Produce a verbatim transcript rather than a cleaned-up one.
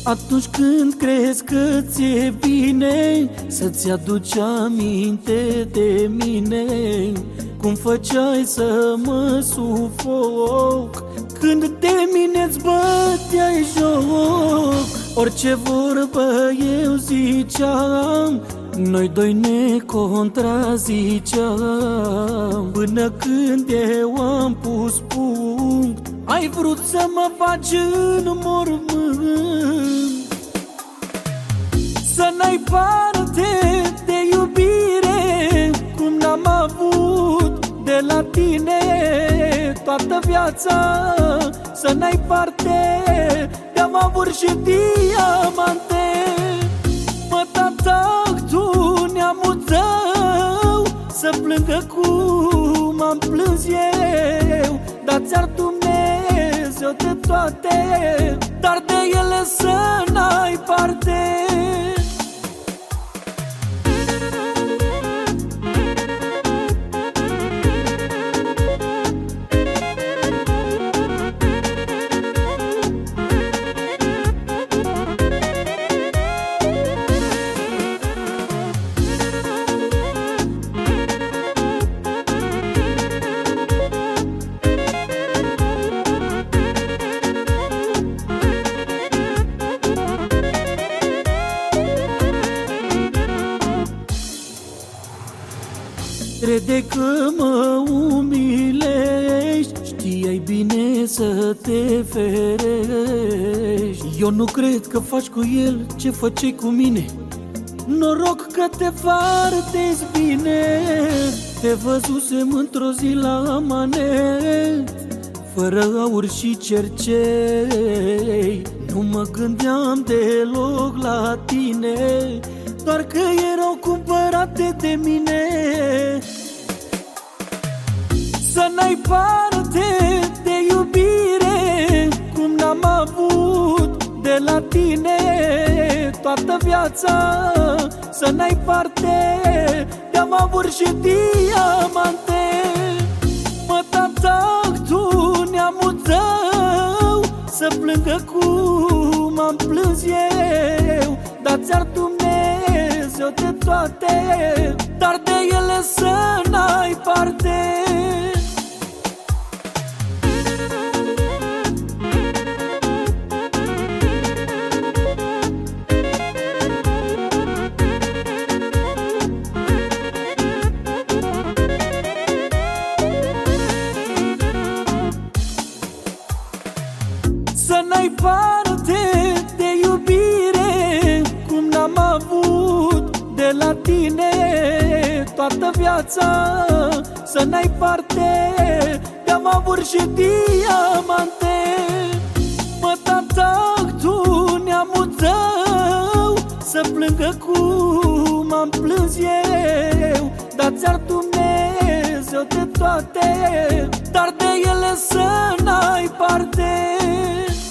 Atunci când crezi că ți-e bine, să-ți aduci aminte de mine, cum făceai să mă sufoc când de mine-ți băteai joc. Orice vorbă eu ziceam, noi doi ne contraziceam, până când eu am pus punct, ai vrut să mă faci în mormânt. Să n-ai parte de iubire cum n-am avut de la tine toată viața. Să n-ai parte de-am avut și diamante. Mă, tatac, tu neamul tău să plângă cum am plâns eu, dar ți-ar Dumnezeu de toate, dar de ele să n-ai parte. Crede că mă umilești, știai bine să te ferești. Eu nu cred că faci cu el ce făceai cu mine. Noroc că te fartezi bine. Te văzusem într-o zi la manet, fără aur și cercei. Nu mă gândeam deloc la tine, doar că erau cumpărate de mine. Să n-ai parte de iubire cum n-am avut de la tine toată viața. Să n-ai parte de-am avut și diamante. Mă, tatac, tu neamul tău să plângă cum am plâns eu, dar ți-ar Dumnezeu de toate, dar de ele să n-ai parte. Să n-ai parte de iubire cum n-am avut de la tine toată viața. Să n-ai parte de-am avut și diamante. Mă, tatac, tu neamul tău să plângă cum am plâns eu, dar ți-ar Dumnezeu de toate, dar de ele să n-ai parte.